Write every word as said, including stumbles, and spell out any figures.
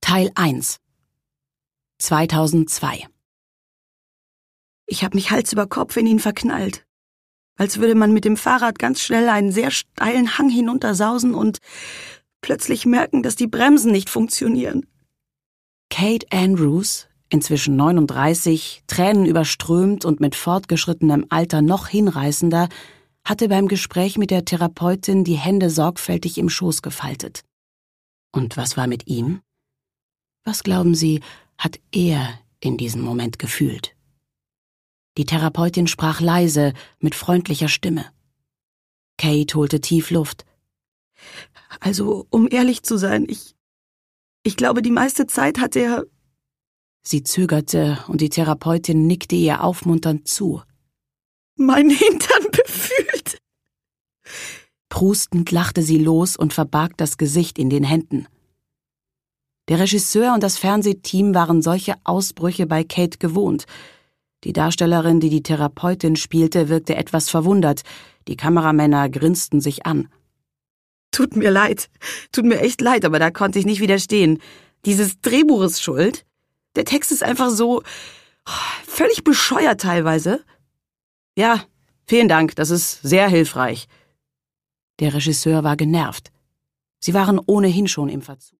Teil eins zweitausendzwei. Ich habe mich Hals über Kopf in ihn verknallt. Als würde man mit dem Fahrrad ganz schnell einen sehr steilen Hang hinuntersausen und plötzlich merken, dass die Bremsen nicht funktionieren. Kate Andrews, inzwischen neununddreißig, tränenüberströmt und mit fortgeschrittenem Alter noch hinreißender, hatte beim Gespräch mit der Therapeutin die Hände sorgfältig im Schoß gefaltet. Und was war mit ihm? Was, glauben Sie, hat er in diesem Moment gefühlt? Die Therapeutin sprach leise, mit freundlicher Stimme. Kate holte tief Luft. Also, um ehrlich zu sein, ich... Ich glaube, die meiste Zeit hat er... Sie zögerte und die Therapeutin nickte ihr aufmunternd zu. Mein Hintern befühlt. Prustend lachte sie los und verbarg das Gesicht in den Händen. Der Regisseur und das Fernsehteam waren solche Ausbrüche bei Kate gewohnt. Die Darstellerin, die die Therapeutin spielte, wirkte etwas verwundert. Die Kameramänner grinsten sich an. Tut mir leid, tut mir echt leid, aber da konnte ich nicht widerstehen. Dieses Drehbuch ist schuld. Der Text ist einfach so völlig bescheuert teilweise. Ja, vielen Dank, das ist sehr hilfreich. Der Regisseur war genervt. Sie waren ohnehin schon im Verzug.